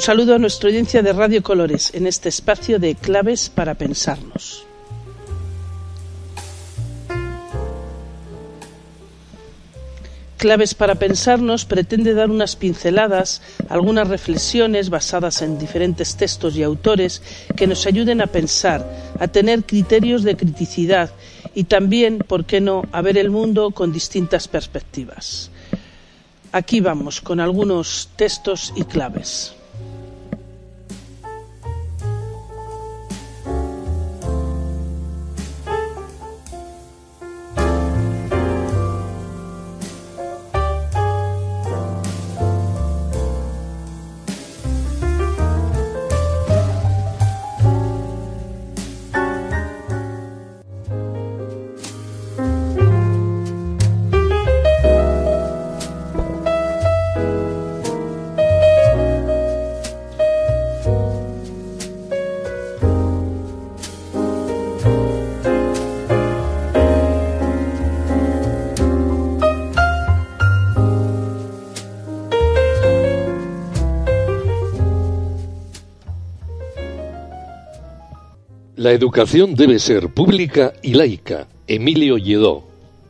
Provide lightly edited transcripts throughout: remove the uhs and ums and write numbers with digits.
saludo a nuestra audiencia de Radio Colores en este espacio de Claves para Pensarnos. Claves para Pensarnos pretende dar unas pinceladas, algunas reflexiones basadas en diferentes textos y autores que nos ayuden a pensar, a tener criterios de criticidad y también, ¿por qué no?, a ver el mundo con distintas perspectivas. Aquí vamos con algunos textos y claves. La educación debe ser pública y laica. Emilio Lledó.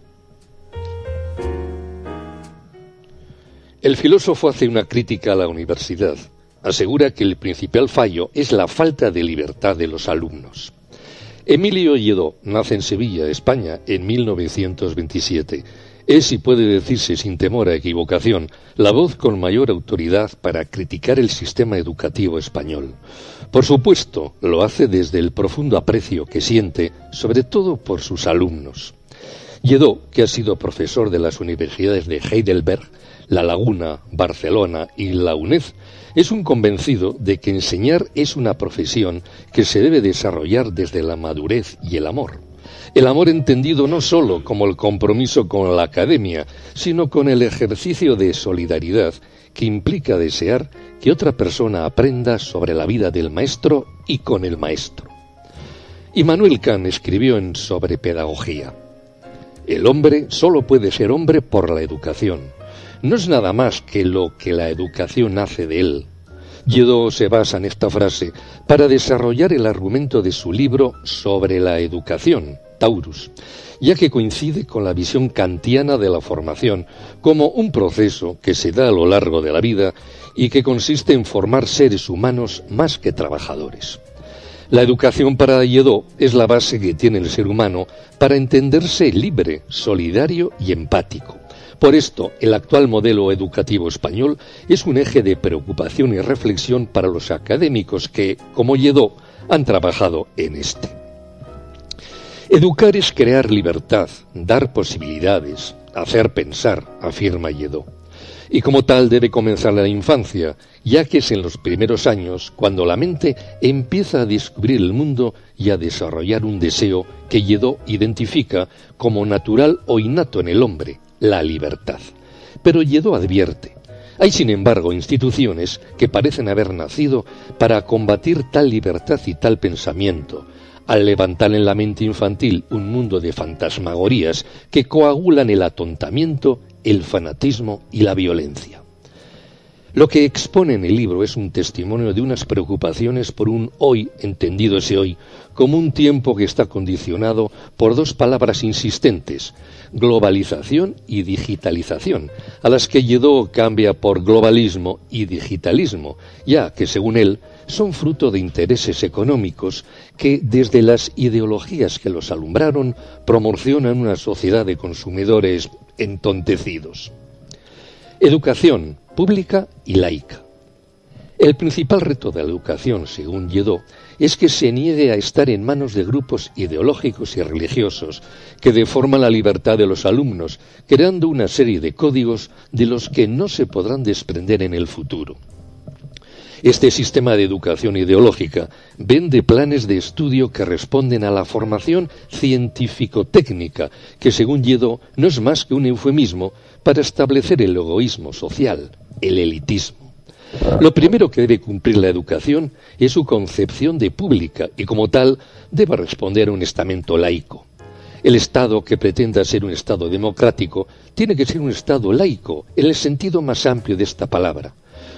El filósofo hace una crítica a la universidad. Asegura que el principal fallo es la falta de libertad de los alumnos. Emilio Lledó nace en Sevilla, España, en 1927. Es, y puede decirse sin temor a equivocación, la voz con mayor autoridad para criticar el sistema educativo español. Por supuesto, lo hace desde el profundo aprecio que siente, sobre todo por sus alumnos. Lledó, que ha sido profesor de las universidades de Heidelberg, La Laguna, Barcelona y la UNED, es un convencido de que enseñar es una profesión que se debe desarrollar desde la madurez y el amor. El amor entendido no solo como el compromiso con la academia, sino con el ejercicio de solidaridad que implica desear que otra persona aprenda sobre la vida del maestro y con el maestro. Immanuel Kant escribió sobre pedagogía: el hombre solo puede ser hombre por la educación. No es nada más que lo que la educación hace de él. Lledó se basa en esta frase para desarrollar el argumento de su libro sobre la educación, Taurus, ya que coincide con la visión kantiana de la formación como un proceso que se da a lo largo de la vida y que consiste en formar seres humanos más que trabajadores. La educación para Lledó es la base que tiene el ser humano para entenderse libre, solidario y empático. Por esto, el actual modelo educativo español es un eje de preocupación y reflexión para los académicos que, como Lledó, han trabajado en este. Educar es crear libertad, dar posibilidades, hacer pensar, afirma Lledó. Y como tal debe comenzar la infancia, ya que es en los primeros años cuando la mente empieza a descubrir el mundo y a desarrollar un deseo que Lledó identifica como natural o innato en el hombre, la libertad. Pero Lledó advierte: hay sin embargo instituciones que parecen haber nacido para combatir tal libertad y tal pensamiento, al levantar en la mente infantil un mundo de fantasmagorías que coagulan el atontamiento, el fanatismo y la violencia. Lo que expone en el libro es un testimonio de unas preocupaciones por un hoy, entendido ese hoy, como un tiempo que está condicionado por dos palabras insistentes: globalización y digitalización, a las que Lledó cambia por globalismo y digitalismo, ya que, según él, son fruto de intereses económicos que, desde las ideologías que los alumbraron, promocionan una sociedad de consumidores entontecidos. Educación pública y laica. El principal reto de la educación, según Lledó, es que se niegue a estar en manos de grupos ideológicos y religiosos que deforman la libertad de los alumnos, creando una serie de códigos de los que no se podrán desprender en el futuro. Este sistema de educación ideológica vende planes de estudio que responden a la formación científico-técnica, que según Lledó no es más que un eufemismo para establecer el egoísmo social, el elitismo. Lo primero que debe cumplir la educación es su concepción de pública y, como tal, debe responder a un estamento laico. El Estado, que pretenda ser un Estado democrático, tiene que ser un Estado laico, en el sentido más amplio de esta palabra.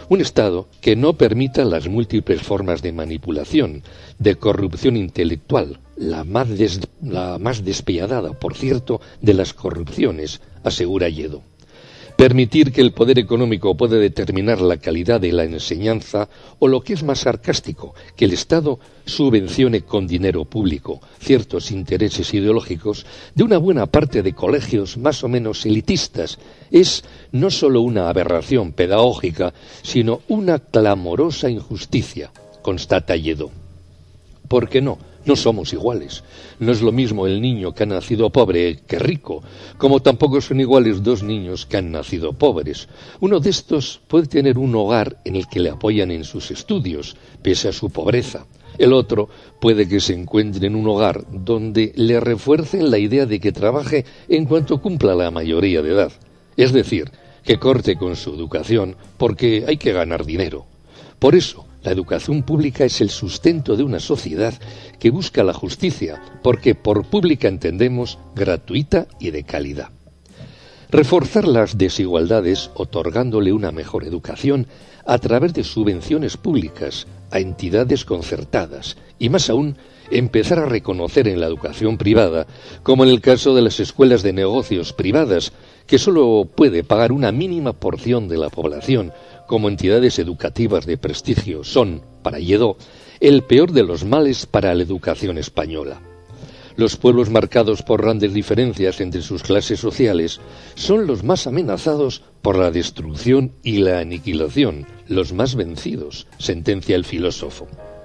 Un Estado que no permita las múltiples formas de manipulación, de corrupción intelectual, la más despiadada, por cierto, de las corrupciones, asegura Lledó. Permitir que el poder económico pueda determinar la calidad de la enseñanza, o lo que es más sarcástico, que el Estado subvencione con dinero público ciertos intereses ideológicos de una buena parte de colegios más o menos elitistas, es no solo una aberración pedagógica, sino una clamorosa injusticia, constata Lledó. ¿Por qué no? No somos iguales. No es lo mismo el niño que ha nacido pobre que rico, como tampoco son iguales dos niños que han nacido pobres. Uno de estos puede tener un hogar en el que le apoyan en sus estudios, pese a su pobreza. El otro puede que se encuentre en un hogar donde le refuercen la idea de que trabaje en cuanto cumpla la mayoría de edad. Es decir, que corte con su educación porque hay que ganar dinero. Por eso, la educación pública es el sustento de una sociedad que busca la justicia, porque por pública entendemos gratuita y de calidad. Reforzar las desigualdades otorgándole una mejor educación a través de subvenciones públicas a entidades concertadas y, más aún, empezar a reconocer en la educación privada, como en el caso de las escuelas de negocios privadas, que solo puede pagar una mínima porción de la población, como entidades educativas de prestigio, son, para Lledó, el peor de los males para la educación española. Los pueblos marcados por grandes diferencias entre sus clases sociales son los más amenazados por la destrucción y la aniquilación, los más vencidos, sentencia el filósofo.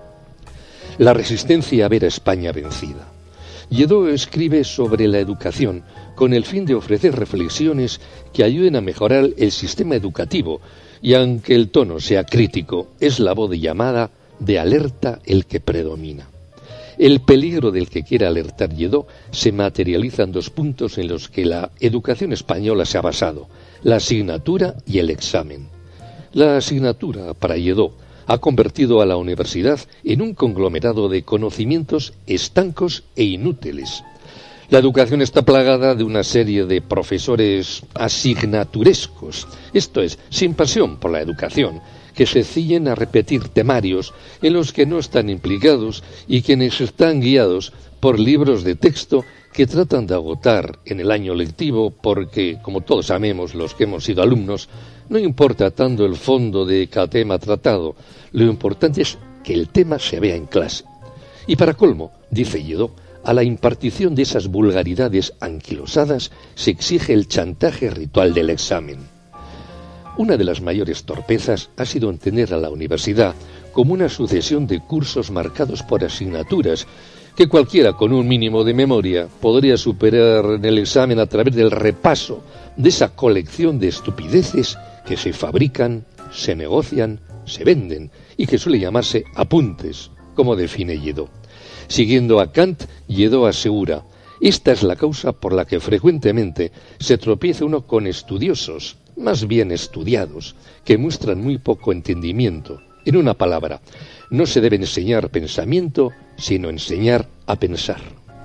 La resistencia a ver a España vencida. Lledó escribe sobre la educación con el fin de ofrecer reflexiones que ayuden a mejorar el sistema educativo, y aunque el tono sea crítico, es la voz de llamada de alerta el que predomina. El peligro del que quiere alertar Lledó se materializa en dos puntos en los que la educación española se ha basado: la asignatura y el examen. La asignatura, para Lledó, ha convertido a la universidad en un conglomerado de conocimientos estancos e inútiles. La educación está plagada de una serie de profesores asignaturescos, esto es, sin pasión por la educación, que se ciñen a repetir temarios en los que no están implicados y quienes están guiados por libros de texto que tratan de agotar en el año lectivo porque, como todos sabemos los que hemos sido alumnos, no importa tanto el fondo de cada tema tratado, lo importante es que el tema se vea en clase. Y para colmo, dice Lledó, a la impartición de esas vulgaridades anquilosadas se exige el chantaje ritual del examen. Una de las mayores torpezas ha sido entender a la universidad como una sucesión de cursos marcados por asignaturas que cualquiera con un mínimo de memoria podría superar en el examen a través del repaso de esa colección de estupideces que se fabrican, se negocian, se venden y que suele llamarse apuntes, como define Lledó. Siguiendo a Kant, Lledó asegura: esta es la causa por la que frecuentemente se tropieza uno con estudiosos, más bien estudiados, que muestran muy poco entendimiento. En una palabra, no se debe enseñar pensamiento, sino enseñar a pensar.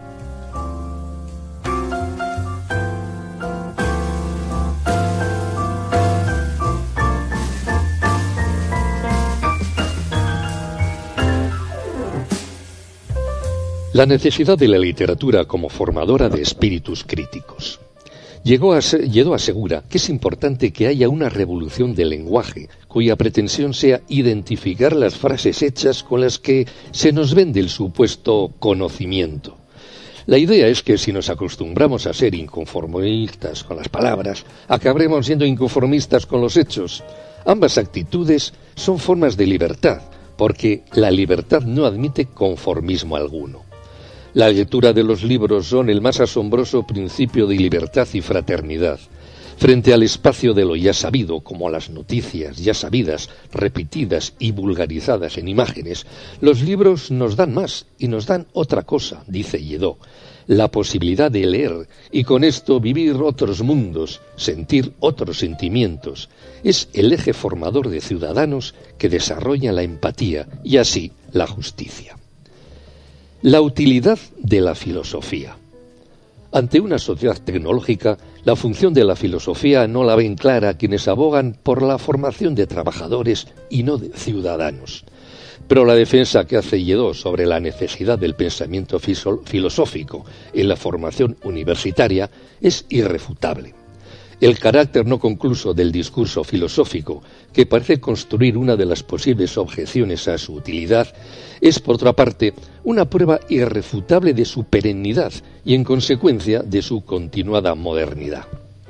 La necesidad de la literatura como formadora de espíritus críticos. Lledó asegura que es importante que haya una revolución del lenguaje, cuya pretensión sea identificar las frases hechas con las que se nos vende el supuesto conocimiento. La idea es que si nos acostumbramos a ser inconformistas con las palabras, acabaremos siendo inconformistas con los hechos. Ambas actitudes son formas de libertad, porque la libertad no admite conformismo alguno. La lectura de los libros son el más asombroso principio de libertad y fraternidad. Frente al espacio de lo ya sabido, como a las noticias ya sabidas, repetidas y vulgarizadas en imágenes, los libros nos dan más y nos dan otra cosa, dice Lledó: la posibilidad de leer y con esto vivir otros mundos, sentir otros sentimientos. Es el eje formador de ciudadanos que desarrolla la empatía y así la justicia. La utilidad de la filosofía. Ante una sociedad tecnológica, la función de la filosofía no la ven clara quienes abogan por la formación de trabajadores y no de ciudadanos. Pero la defensa que hace Lledó sobre la necesidad del pensamiento filosófico en la formación universitaria es irrefutable. El carácter no concluso del discurso filosófico, que parece construir una de las posibles objeciones a su utilidad, es, por otra parte, una prueba irrefutable de su perennidad y, en consecuencia, de su continuada modernidad.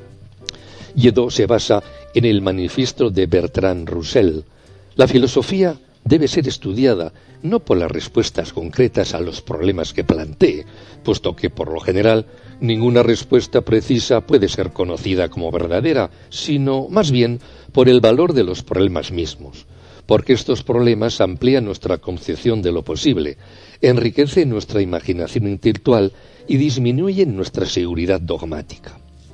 Lledó se basa en el manifiesto de Bertrand Russell. La filosofía debe ser estudiada no por las respuestas concretas a los problemas que plantee, puesto que, por lo general, ninguna respuesta precisa puede ser conocida como verdadera, sino más bien por el valor de los problemas mismos, porque estos problemas amplían nuestra concepción de lo posible, enriquecen nuestra imaginación intelectual y disminuyen nuestra seguridad dogmática.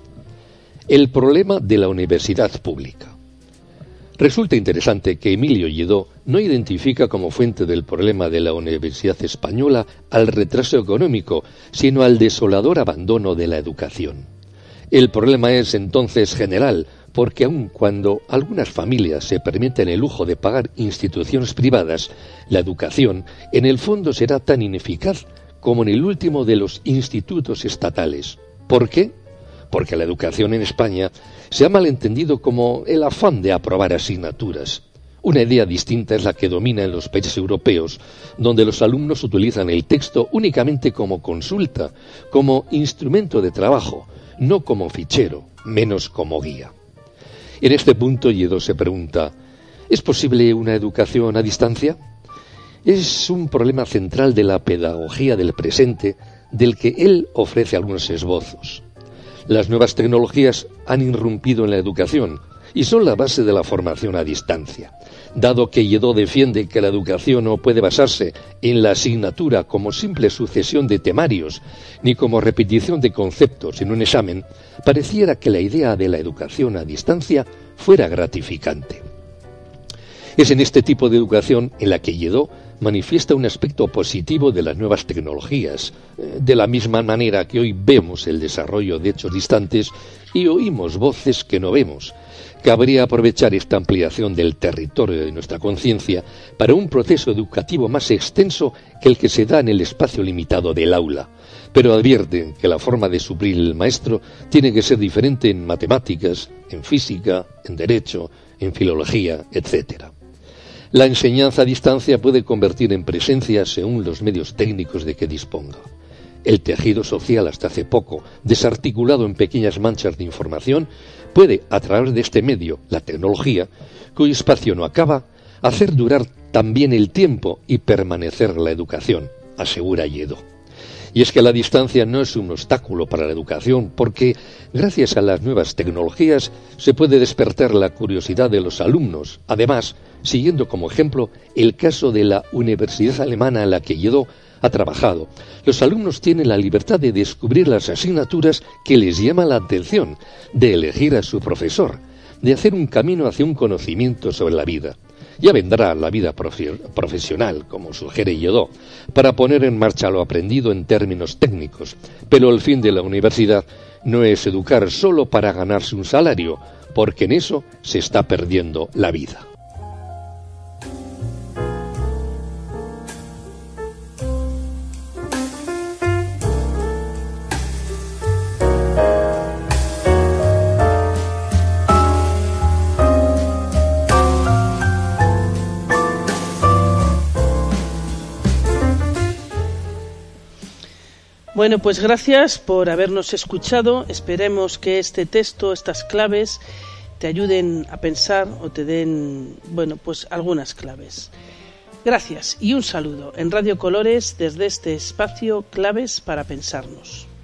El problema de la universidad pública. Resulta interesante que Emilio Lledó no identifica como fuente del problema de la Universidad Española al retraso económico, sino al desolador abandono de la educación. El problema es entonces general, porque aun cuando algunas familias se permiten el lujo de pagar instituciones privadas, la educación en el fondo será tan ineficaz como en el último de los institutos estatales. ¿Por qué? Porque la educación en España se ha malentendido como el afán de aprobar asignaturas. Una idea distinta es la que domina en los países europeos, donde los alumnos utilizan el texto únicamente como consulta, como instrumento de trabajo, no como fichero, menos como guía. En este punto Lledó se pregunta, ¿es posible una educación a distancia? Es un problema central de la pedagogía del presente, del que él ofrece algunos esbozos. Las nuevas tecnologías han irrumpido en la educación y son la base de la formación a distancia. Dado que Lledó defiende que la educación no puede basarse en la asignatura como simple sucesión de temarios, ni como repetición de conceptos en un examen, pareciera que la idea de la educación a distancia fuera gratificante. Es en este tipo de educación en la que Lledó manifiesta un aspecto positivo de las nuevas tecnologías, de la misma manera que hoy vemos el desarrollo de hechos distantes y oímos voces que no vemos. Cabría aprovechar esta ampliación del territorio de nuestra conciencia para un proceso educativo más extenso que el que se da en el espacio limitado del aula, pero advierten que la forma de suplir el maestro tiene que ser diferente en matemáticas, en física, en derecho, en filología, etc. La enseñanza a distancia puede convertir en presencia según los medios técnicos de que disponga. El tejido social, hasta hace poco desarticulado en pequeñas manchas de información, puede, a través de este medio, la tecnología, cuyo espacio no acaba, hacer durar también el tiempo y permanecer la educación, asegura Lledó. Y es que la distancia no es un obstáculo para la educación, porque gracias a las nuevas tecnologías se puede despertar la curiosidad de los alumnos. Además, siguiendo como ejemplo el caso de la universidad alemana en la que Lledó ha trabajado, los alumnos tienen la libertad de descubrir las asignaturas que les llaman la atención, de elegir a su profesor, de hacer un camino hacia un conocimiento sobre la vida. Ya vendrá la vida profesional, como sugiere Lledó, para poner en marcha lo aprendido en términos técnicos, pero el fin de la universidad no es educar solo para ganarse un salario, porque en eso se está perdiendo la vida. Bueno, pues gracias por habernos escuchado. Esperemos que este texto, estas claves, te ayuden a pensar o te den, pues algunas claves. Gracias y un saludo en Radio Colores desde este espacio Claves para Pensarnos.